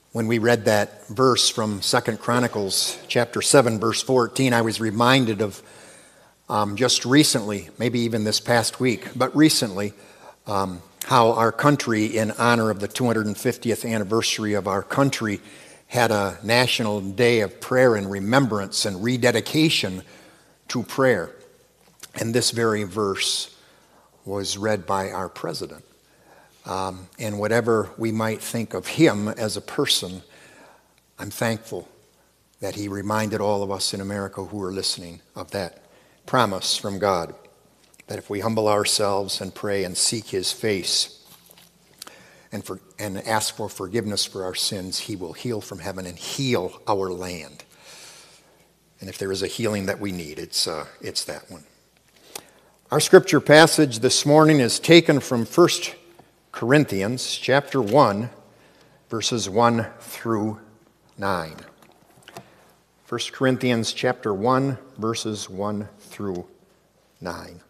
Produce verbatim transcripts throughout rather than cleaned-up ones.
When we read that verse from Second Chronicles chapter seven, verse fourteen, I was reminded of um, just recently, maybe even this past week, but recently, um, how our country, in honor of the two hundred fiftieth anniversary of our country, had a national day of prayer and remembrance and rededication to prayer. And this very verse was read by our president. Um, and whatever we might think of him as a person, I'm thankful that he reminded all of us in America who are listening of that promise from God, that if we humble ourselves and pray and seek his face and, for, and ask for forgiveness for our sins, he will heal from heaven and heal our land. And if there is a healing that we need, it's, uh, it's that one. Our scripture passage this morning is taken from First Corinthians chapter one, verses one through nine. First Corinthians chapter one, verses one through nine.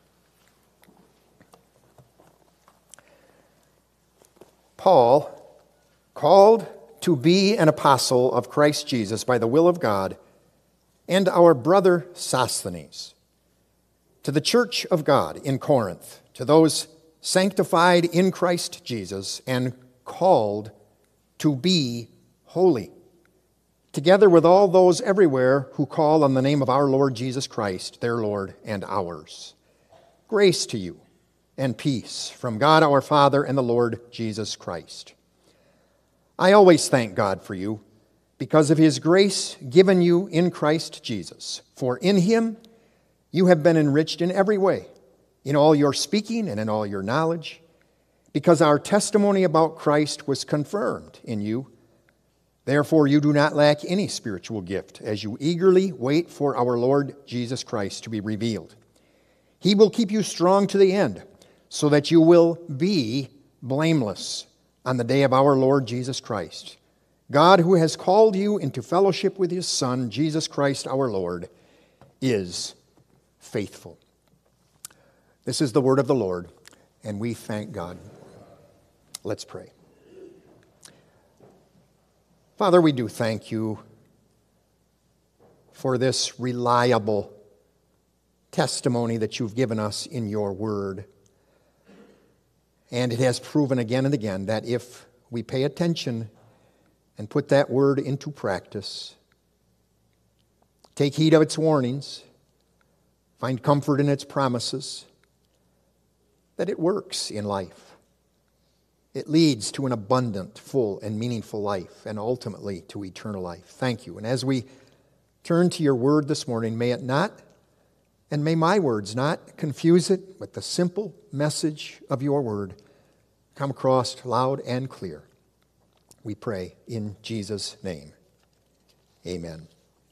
Paul, called to be an apostle of Christ Jesus by the will of God, and our brother Sosthenes, to the church of God in Corinth, to those sanctified in Christ Jesus and called to be holy, together with all those everywhere who call on the name of our Lord Jesus Christ, their Lord and ours. Grace to you and peace from God our Father and the Lord Jesus Christ. I always thank God for you because of his grace given you in Christ Jesus. For in him you have been enriched in every way, in all your speaking and in all your knowledge, because our testimony about Christ was confirmed in you. Therefore you do not lack any spiritual gift as you eagerly wait for our Lord Jesus Christ to be revealed. He will keep you strong to the end, so that you will be blameless on the day of our Lord Jesus Christ. God, who has called you into fellowship with his Son, Jesus Christ our Lord, is faithful. This is the word of the Lord, and we thank God. Let's pray. Father, we do thank you for this reliable testimony that you've given us in your word. And it has proven again and again that if we pay attention and put that word into practice, take heed of its warnings, find comfort in its promises, that it works in life. It leads to an abundant, full, and meaningful life, and ultimately to eternal life. Thank you. And as we turn to your word this morning, may it not, and may my words not, confuse it with the simple message of your word come across loud and clear. We pray in Jesus' name. Amen.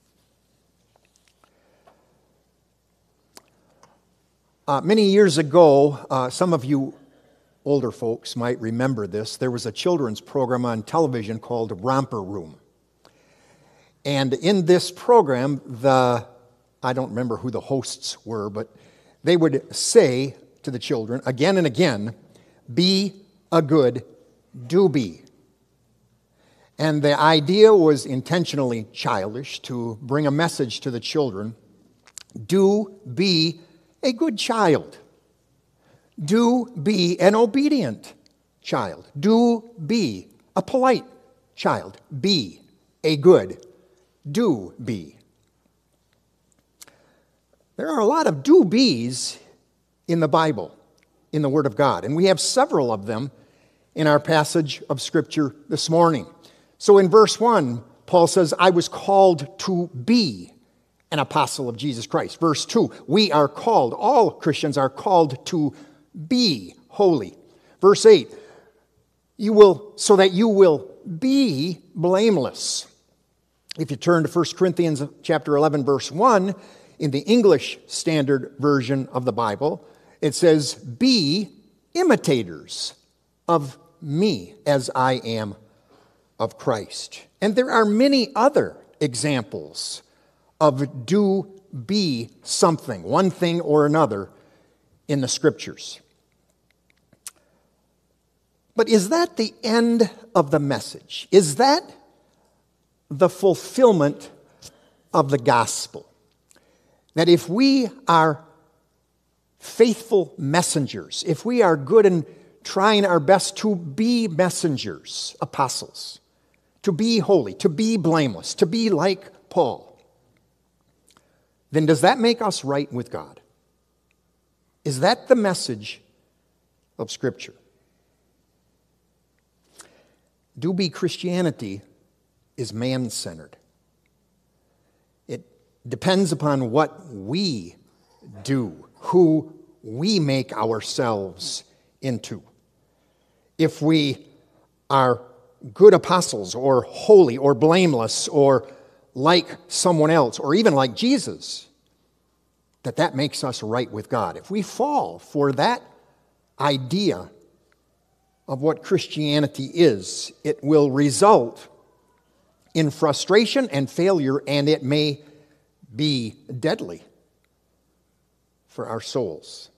Uh, many years ago, uh, some of you older folks might remember this. There was a children's program on television called Romper Room. And in this program, the, I don't remember who the hosts were, but they would say to the children again and again, be a good doobie. And the idea was intentionally childish to bring a message to the children. Do be a good child. Do be an obedient child. Do be a polite child. Be a good do be. There are a lot of do be's in the Bible, in the Word of God, and we have several of them in our passage of Scripture this morning. So in verse one, Paul says, I was called to be an apostle of Jesus Christ. Verse two, we are called, all Christians are called to be holy. Verse eight, you will, so that you will be blameless. If you turn to First Corinthians chapter eleven, verse one, in the English Standard Version of the Bible, it says, be imitators of me as I am of Christ. And there are many other examples of do be something, one thing or another, in the Scriptures. But is that the end of the message? Is that the fulfillment of the gospel. That if we are faithful messengers, if we are good and trying our best to be messengers, apostles, to be holy, to be blameless, to be like Paul, then does that make us right with God? Is that the message of Scripture? Do be Christianity is man-centered. It depends upon what we do, who we make ourselves into. If we are good apostles or holy or blameless or like someone else or even like Jesus, that that makes us right with God. If we fall for that idea of what Christianity is, it will result in frustration and failure, and it may be deadly for our souls.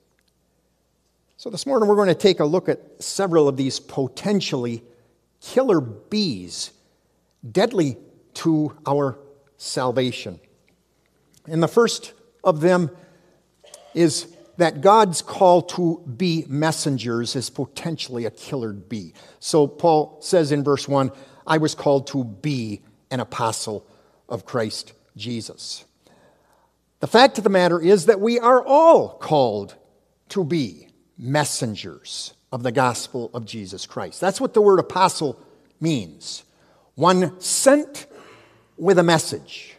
So this morning we're going to take a look at several of these potentially killer bees, deadly to our salvation. And the first of them is that God's call to be messengers is potentially a killer bee. So Paul says in verse one, I was called to be an apostle of Christ Jesus. The fact of the matter is that we are all called to be messengers of the gospel of Jesus Christ. That's what the word apostle means. One sent with a message.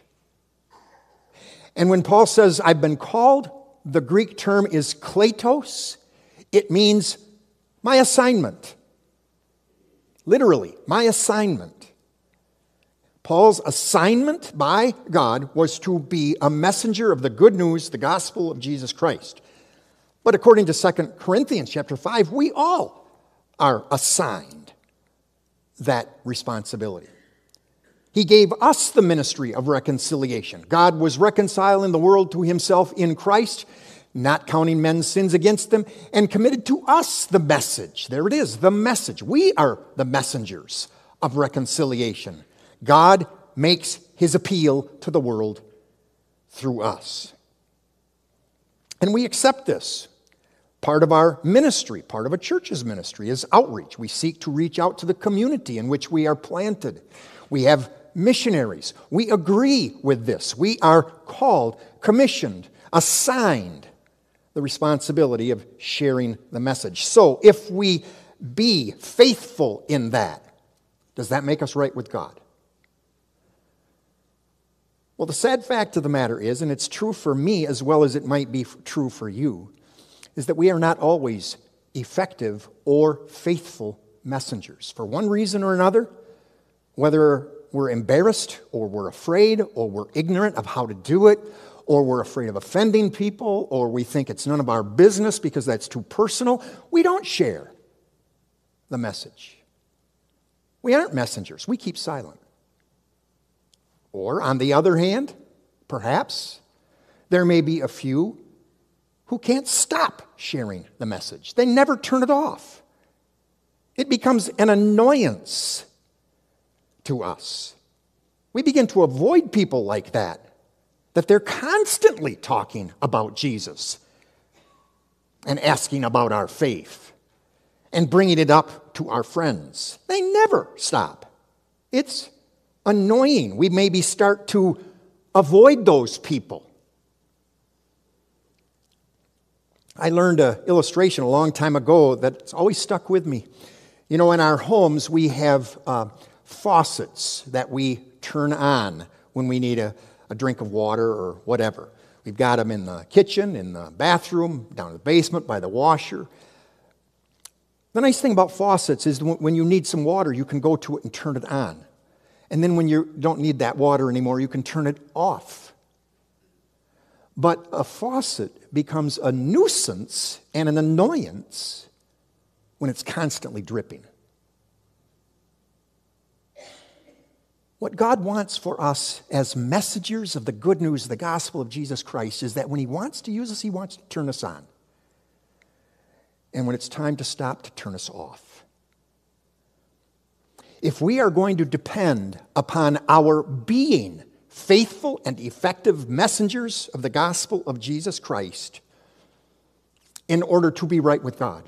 And when Paul says, I've been called, the Greek term is kletos. It means my assignment. Literally, my assignment. Paul's assignment by God was to be a messenger of the good news, the gospel of Jesus Christ. But according to Second Corinthians chapter five, we all are assigned that responsibility. He gave us the ministry of reconciliation. God was reconciling the world to himself in Christ, not counting men's sins against them, and committed to us the message. There it is, the message. We are the messengers of reconciliation. God makes his appeal to the world through us. And we accept this. Part of our ministry, part of a church's ministry is outreach. We seek to reach out to the community in which we are planted. We have missionaries. We agree with this. We are called, commissioned, assigned the responsibility of sharing the message. So if we be faithful in that, does that make us right with God? Well, the sad fact of the matter is, and it's true for me as well as it might be true for you, is that we are not always effective or faithful messengers. For one reason or another, whether we're embarrassed or we're afraid or we're ignorant of how to do it, or we're afraid of offending people, or we think it's none of our business because that's too personal, we don't share the message. We aren't messengers. We keep silent. Or, on the other hand, perhaps, there may be a few who can't stop sharing the message. They never turn it off. It becomes an annoyance to us. We begin to avoid people like that, that they're constantly talking about Jesus and asking about our faith and bringing it up to our friends. They never stop. It's annoying. We maybe start to avoid those people. I learned an illustration a long time ago that's always stuck with me. You know, in our homes, we have uh, faucets that we turn on when we need a, a drink of water or whatever. We've got them in the kitchen, in the bathroom, down in the basement by the washer. The nice thing about faucets is when you need some water, you can go to it and turn it on. And then when you don't need that water anymore, you can turn it off. But a faucet becomes a nuisance and an annoyance when it's constantly dripping. What God wants for us as messengers of the good news, the gospel of Jesus Christ, is that when he wants to use us, he wants to turn us on. And when it's time to stop, to turn us off. if we are going to depend upon our being faithful and effective messengers of the gospel of Jesus Christ in order to be right with God,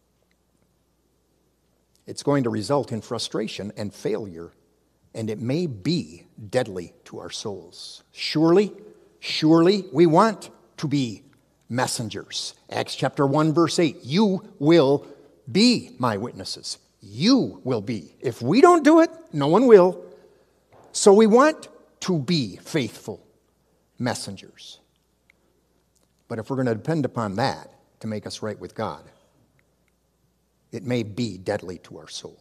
it's going to result in frustration and failure, and it may be deadly to our souls. Surely, surely we want to be messengers. Acts chapter one, verse eight, you will be my witnesses. You will be. If we don't do it, no one will. So we want to be faithful messengers. But if we're going to depend upon that to make us right with God, it may be deadly to our soul.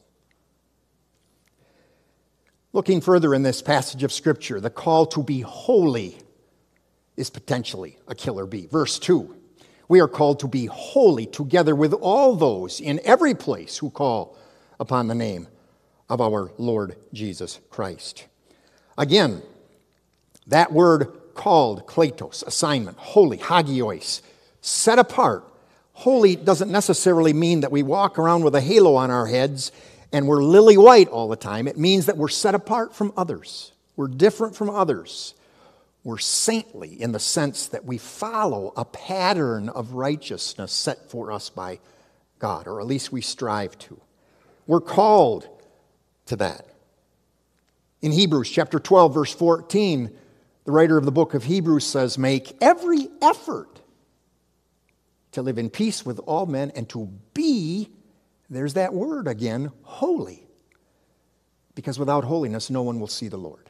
Looking further in this passage of Scripture, the call to be holy is potentially a killer bee. Verse two, we are called to be holy together with all those in every place who call upon the name of our Lord Jesus Christ. Again, that word called, kletos, assignment, holy, hagios, set apart. Holy doesn't necessarily mean that we walk around with a halo on our heads and we're lily white all the time. It means that we're set apart from others. We're different from others. We're saintly in the sense that we follow a pattern of righteousness set for us by God, or at least we strive to. We're called to that. In Hebrews chapter twelve, verse fourteen, the writer of the book of Hebrews says, make every effort to live in peace with all men and to be, there's that word again, holy. Because without holiness, no one will see the Lord.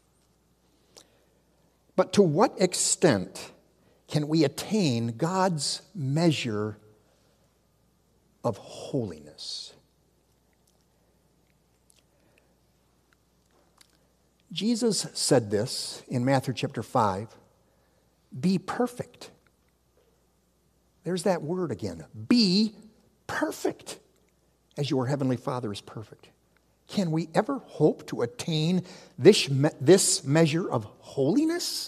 But to what extent can we attain God's measure of holiness? Jesus said this in Matthew chapter five, be perfect. There's that word again, be perfect as your heavenly Father is perfect. Can we ever hope to attain this, me- this measure of holiness?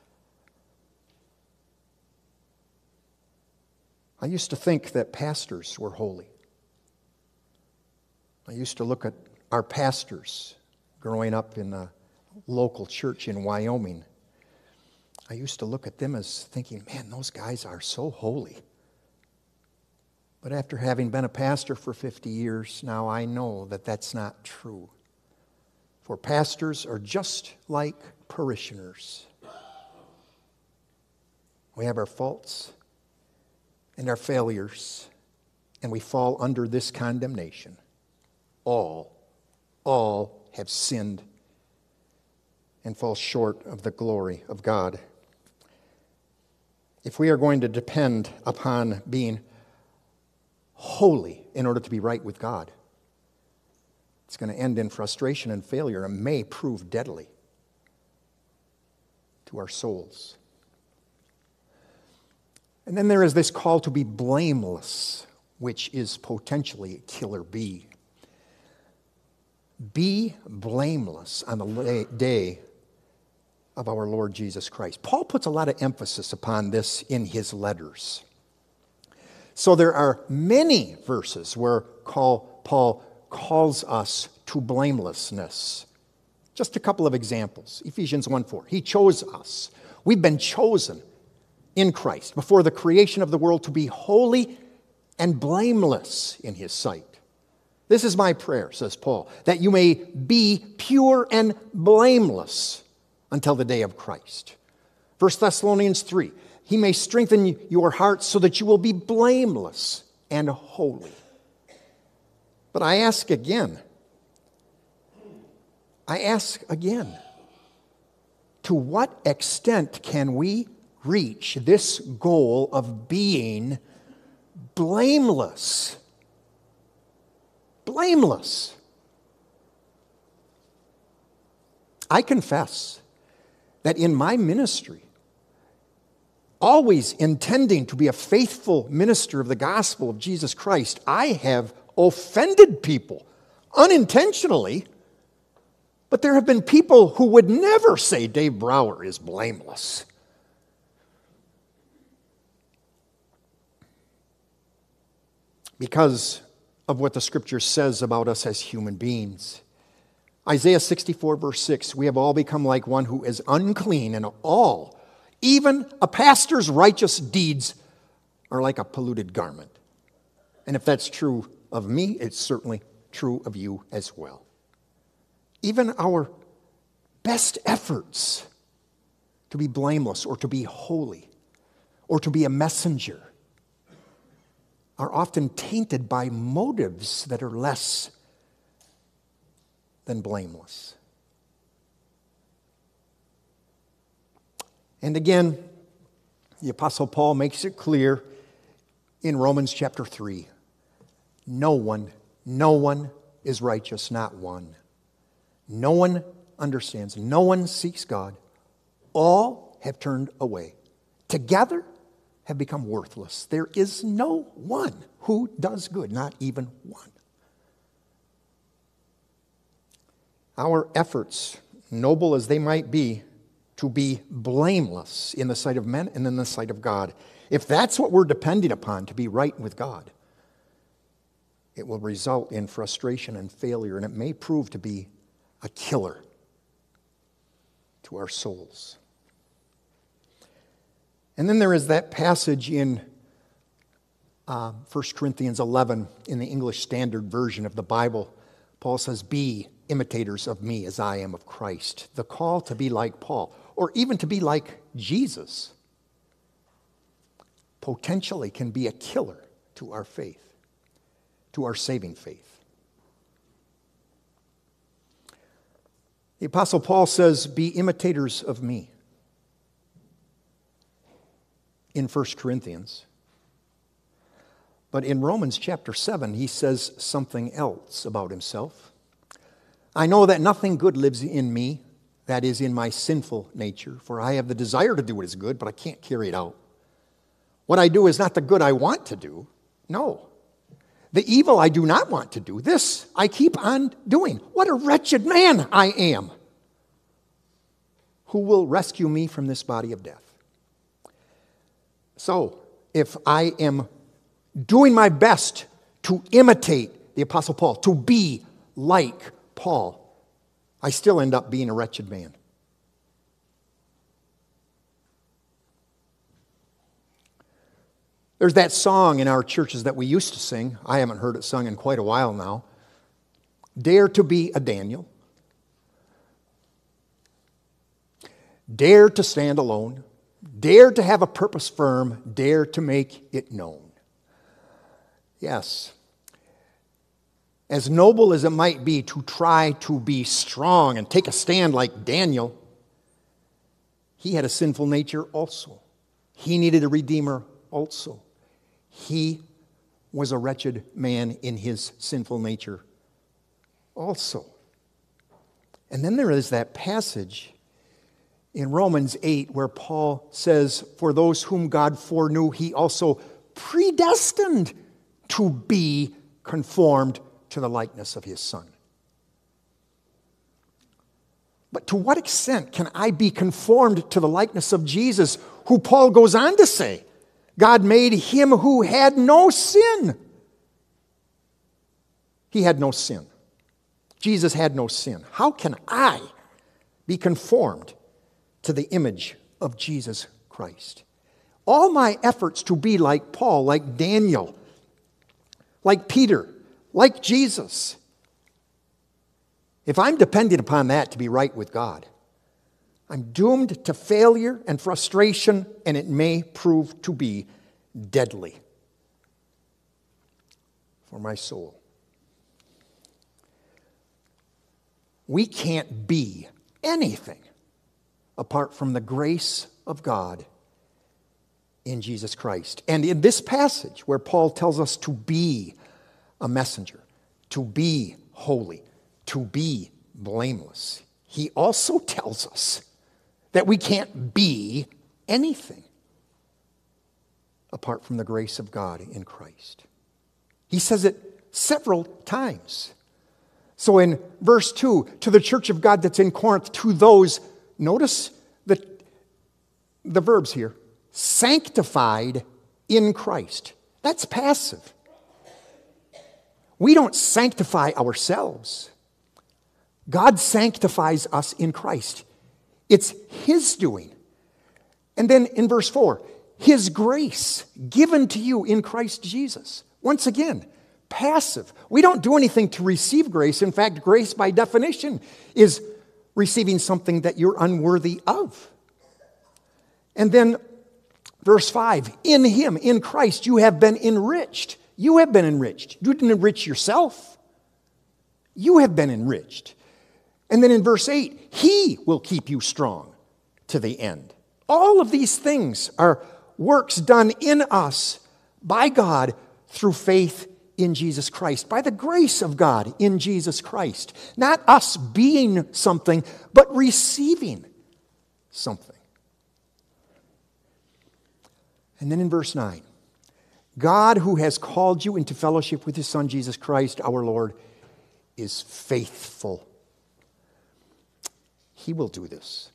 I used to think that pastors were holy. I used to look at our pastors growing up in a local church in Wyoming. I used to look at them as thinking, man, those guys are so holy. But after having been a pastor for fifty years now, I know that that's not true. For pastors are just like parishioners. We have our faults and our failures, and we fall under this condemnation. All, all have sinned and fall short of the glory of God. If we are going to depend upon being holy in order to be right with God, it's going to end in frustration and failure and may prove deadly to our souls. And then there is this call to be blameless, which is potentially a killer bee. Be blameless on the day of our Lord Jesus Christ. Paul puts a lot of emphasis upon this in his letters. So there are many verses where call, Paul calls us to blamelessness. Just a couple of examples. Ephesians one four. He chose us. We've been chosen in Christ before the creation of the world to be holy and blameless in his sight. This is my prayer, says Paul, that you may be pure and blameless until the day of Christ. First Thessalonians three. He may strengthen your hearts so that you will be blameless and holy. But I ask again, I ask again, to what extent can we reach this goal of being blameless? Blameless. I confess that in my ministry, always intending to be a faithful minister of the gospel of Jesus Christ, I have offended people unintentionally, but there have been people who would never say Dave Brower is blameless. Because of what the Scripture says about us as human beings. Isaiah sixty-four, verse six, we have all become like one who is unclean, and all, even a pastor's righteous deeds, are like a polluted garment. And if that's true of me, it's certainly true of you as well. Even our best efforts to be blameless or to be holy or to be a messenger are often tainted by motives that are less than blameless. And again, the Apostle Paul makes it clear in Romans chapter three. No one, no one is righteous, not one. No one understands. No one seeks God. All have turned away. Together have become worthless. There is no one who does good, not even one. Our efforts, noble as they might be, to be blameless in the sight of men and in the sight of God, if that's what we're depending upon to be right with God, it will result in frustration and failure, and it may prove to be a killer to our souls. And then there is that passage in uh, First Corinthians eleven in the English Standard Version of the Bible. Paul says, "Be imitators of me as I am of Christ." The call to be like Paul, or even to be like Jesus, potentially can be a killer to our faith, to our saving faith. The Apostle Paul says, "Be imitators of me," in First Corinthians. But in Romans chapter seven, he says something else about himself. "I know that nothing good lives in me, that is, in my sinful nature, for I have the desire to do what is good, but I can't carry it out. What I do is not the good I want to do. No. The evil I do not want to do, this I keep on doing. What a wretched man I am! Who will rescue me from this body of death?" So, if I am doing my best to imitate the Apostle Paul, to be like Paul, I still end up being a wretched man. There's that song in our churches that we used to sing. I haven't heard it sung in quite a while now. "Dare to be a Daniel. Dare to stand alone. Dare to have a purpose firm. Dare to make it known." Yes. As noble as it might be to try to be strong and take a stand like Daniel, he had a sinful nature also. He needed a redeemer also. He was a wretched man in his sinful nature also. And then there is that passage in Romans eight where Paul says, "For those whom God foreknew, he also predestined to be conformed to the likeness of his Son." But to what extent can I be conformed to the likeness of Jesus, who Paul goes on to say, God made him who had no sin? He had no sin. Jesus had no sin. How can I be conformed to the image of Jesus Christ? All my efforts to be like Paul, like Daniel, like Peter, like Jesus, if I'm dependent upon that to be right with God, I'm doomed to failure and frustration, and it may prove to be deadly for my soul. We can't be anything apart from the grace of God in Jesus Christ. And in this passage where Paul tells us to be a messenger, to be holy, to be blameless, he also tells us that we can't be anything apart from the grace of God in Christ. He says it several times. So in verse two, to the church of God that's in Corinth, to those, notice the, the verbs here, sanctified in Christ. That's passive. We don't sanctify ourselves. God sanctifies us in Christ. It's His doing. And then in verse four, His grace given to you in Christ Jesus. Once again, passive. We don't do anything to receive grace. In fact, grace by definition is receiving something that you're unworthy of. And then verse five, in Him, in Christ, you have been enriched. You have been enriched. You didn't enrich yourself. You have been enriched. And then in verse eight, He will keep you strong to the end. All of these things are works done in us by God through faith in Jesus Christ, by the grace of God in Jesus Christ. Not us being something, but receiving something. And then in verse nine, God who has called you into fellowship with His Son, Jesus Christ, our Lord, is faithful. He will do this.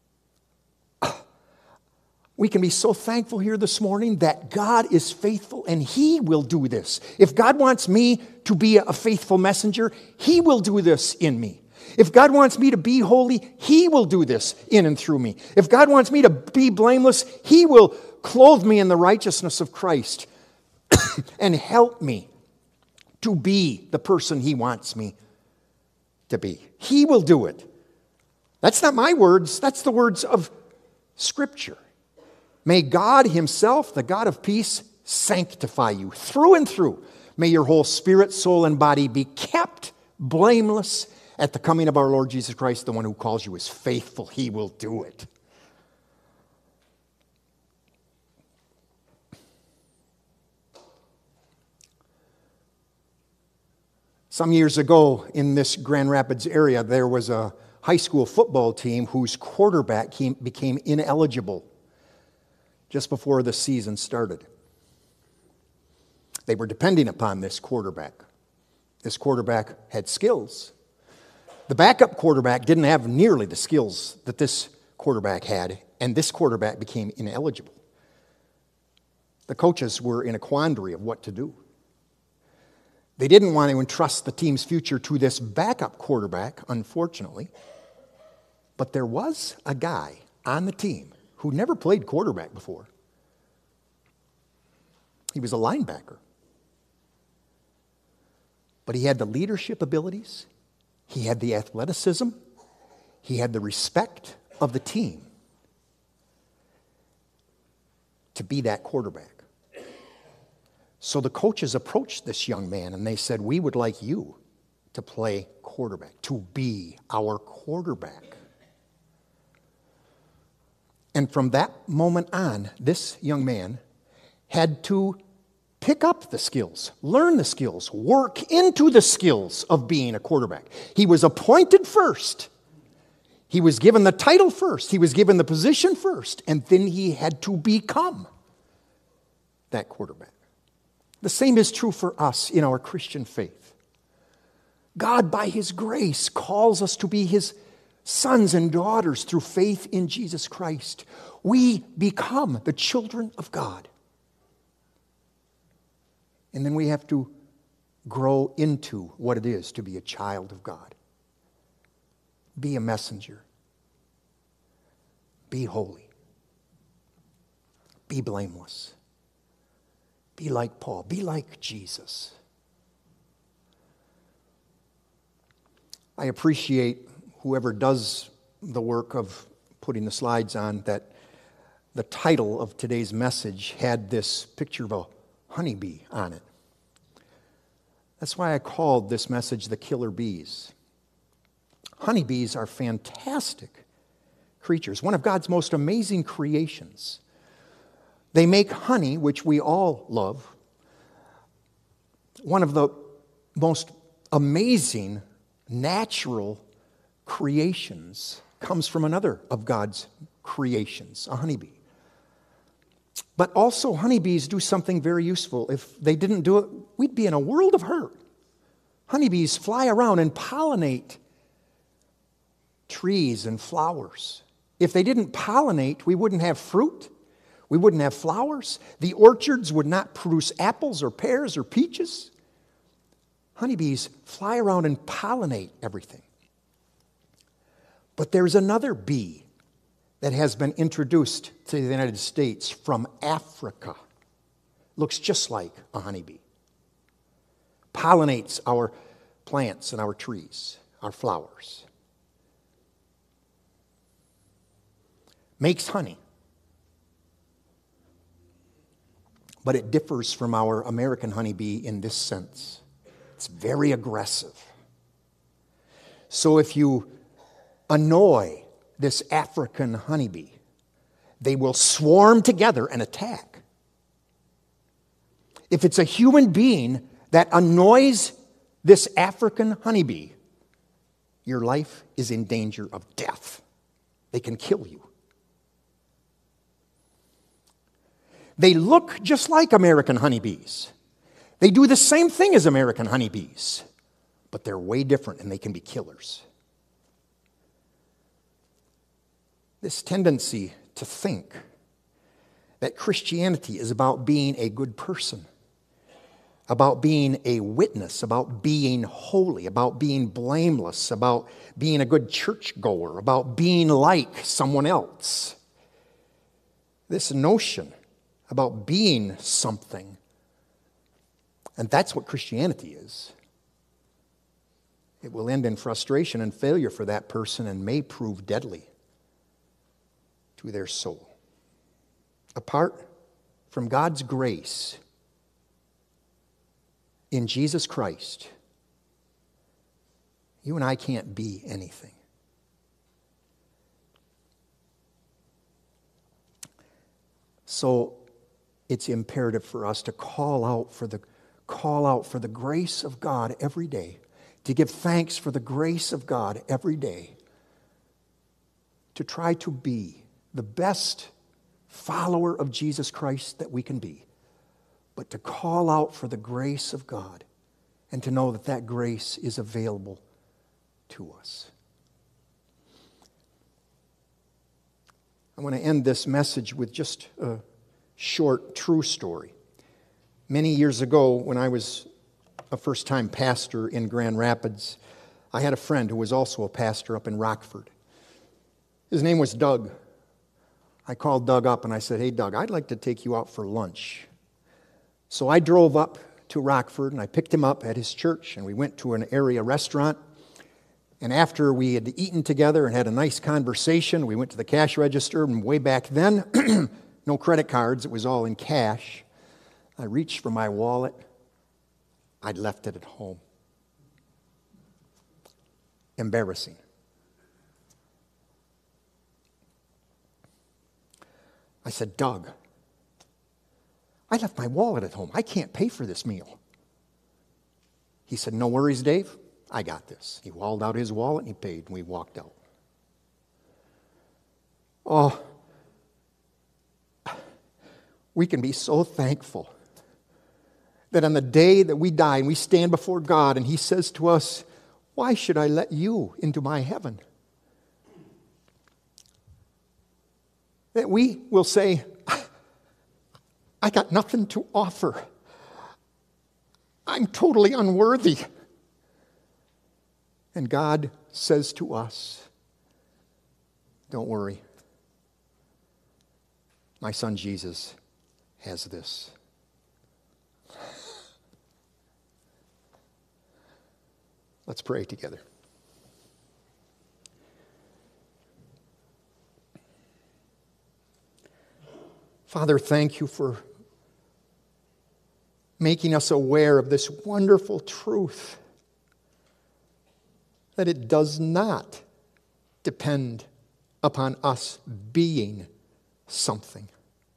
We can be so thankful here this morning that God is faithful and He will do this. If God wants me to be a faithful messenger, He will do this in me. If God wants me to be holy, He will do this in and through me. If God wants me to be blameless, He will clothe me in the righteousness of Christ and help me to be the person He wants me to be. He will do it. That's not my words. That's the words of Scripture. May God Himself, the God of peace, sanctify you through and through. May your whole spirit, soul, and body be kept blameless at the coming of our Lord Jesus Christ. The one who calls you is faithful. He will do it. Some years ago in this Grand Rapids area, there was a high school football team whose quarterback came, became ineligible just before the season started. They were depending upon this quarterback. This quarterback had skills. The backup quarterback didn't have nearly the skills that this quarterback had, and this quarterback became ineligible. The coaches were in a quandary of what to do. They didn't want to entrust the team's future to this backup quarterback, unfortunately. But there was a guy on the team who never played quarterback before. He was a linebacker. But he had the leadership abilities. He had the athleticism. He had the respect of the team to be that quarterback. So the coaches approached this young man and they said, we would like you to play quarterback, to be our quarterback. And from that moment on, this young man had to pick up the skills, learn the skills, work into the skills of being a quarterback. He was appointed first. He was given the title first. He was given the position first. And then he had to become that quarterback. The same is true for us in our Christian faith. God, by His grace, calls us to be His sons and daughters through faith in Jesus Christ. We become the children of God. And then we have to grow into what it is to be a child of God. Be a messenger. Be holy. Be blameless. Be like Paul. Be like Jesus. I appreciate whoever does the work of putting the slides on, that the title of today's message had this picture of a honeybee on it. That's why I called this message The Killer Bees. Honeybees are fantastic creatures, one of God's most amazing creations. They make honey, which we all love. One of the most amazing natural creations comes from another of God's creations, a honeybee. But also, honeybees do something very useful. If they didn't do it, we'd be in a world of hurt. Honeybees fly around and pollinate trees and flowers. If they didn't pollinate, we wouldn't have fruit. We wouldn't have flowers. The orchards would not produce apples or pears or peaches. Honeybees fly around and pollinate everything. But there's another bee that has been introduced to the United States from Africa. Looks just like a honeybee. Pollinates our plants and our trees, our flowers. Makes honey. But it differs from our American honeybee in this sense. It's very aggressive. So if you annoy this African honeybee, they will swarm together and attack. If it's a human being that annoys this African honeybee, your life is in danger of death. They can kill you. They look just like American honeybees. They do the same thing as American honeybees, but they're way different and they can be killers. This tendency to think that Christianity is about being a good person, about being a witness, about being holy, about being blameless, about being a good churchgoer, about being like someone else. This notion about being something, and that's what Christianity is. It will end in frustration and failure for that person and may prove deadly to their soul. Apart from God's grace in Jesus Christ, you and I can't be anything. So it's imperative for us to call out for the call out for the grace of God every day, to give thanks for the grace of God every day, to try to be the best follower of Jesus Christ that we can be, but to call out for the grace of God and to know that that grace is available to us. I want to end this message with just a short, true story. Many years ago, when I was a first-time pastor in Grand Rapids, I had a friend who was also a pastor up in Rockford. His name was Doug. I called Doug up and I said, "Hey, Doug, I'd like to take you out for lunch." So I drove up to Rockford and I picked him up at his church and we went to an area restaurant. And after we had eaten together and had a nice conversation, we went to the cash register, and way back then, no credit cards, it was all in cash. I reached for my wallet. I'd left it at home. Embarrassing. I said, "Doug, I left my wallet at home. I can't pay for this meal." He said, "No worries, Dave. I got this." He hauled out his wallet and he paid, and we walked out. Oh, we can be so thankful that on the day that we die and we stand before God and He says to us, "Why should I let you into my heaven?" That we will say, "I got nothing to offer. I'm totally unworthy." And God says to us, "Don't worry. My son Jesus has this." Let's pray together. Father, thank you for making us aware of this wonderful truth that it does not depend upon us being something,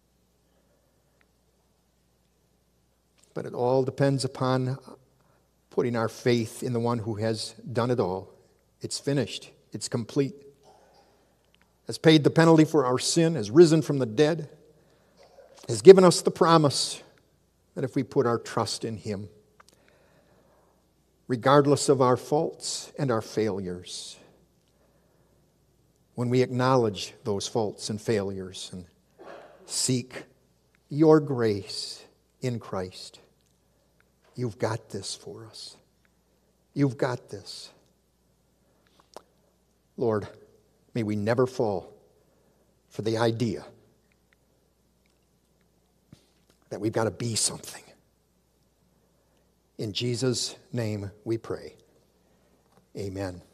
but it all depends upon putting our faith in the one who has done it all. It's finished. It's complete. Has paid the penalty for our sin, has risen from the dead, has given us the promise that if we put our trust in Him, regardless of our faults and our failures, when we acknowledge those faults and failures and seek your grace in Christ, you've got this for us. You've got this. Lord, May we never fall for the idea that we've got to be something. In Jesus' name we pray. Amen.